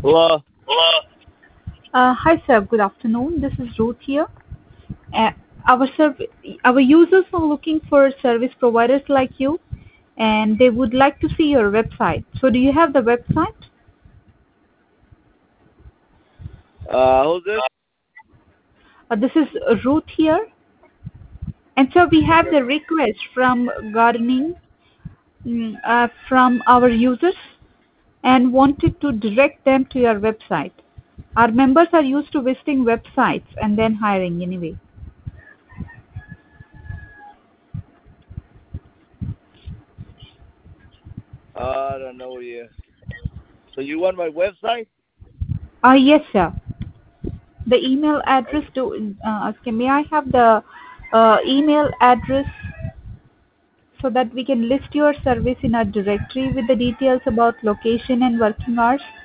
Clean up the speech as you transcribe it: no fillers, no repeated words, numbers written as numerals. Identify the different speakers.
Speaker 1: Hello.
Speaker 2: Hi, sir. Good afternoon. This is Ruth here. Uh, our serv- our users are looking for service providers like you, and they would like to see your website. So, do you have the website?
Speaker 1: Who's this?
Speaker 2: This is Ruth here, and so we have
Speaker 1: Okay.
Speaker 2: the request from gardening from our users, and wanted to direct them to your website. Our members are used to visiting websites and then hiring anyway.
Speaker 1: I don't know you. So you want my website?
Speaker 2: Yes, sir. The email address to okay, may I have the email address so that we can list your service in our directory with the details about location and working hours?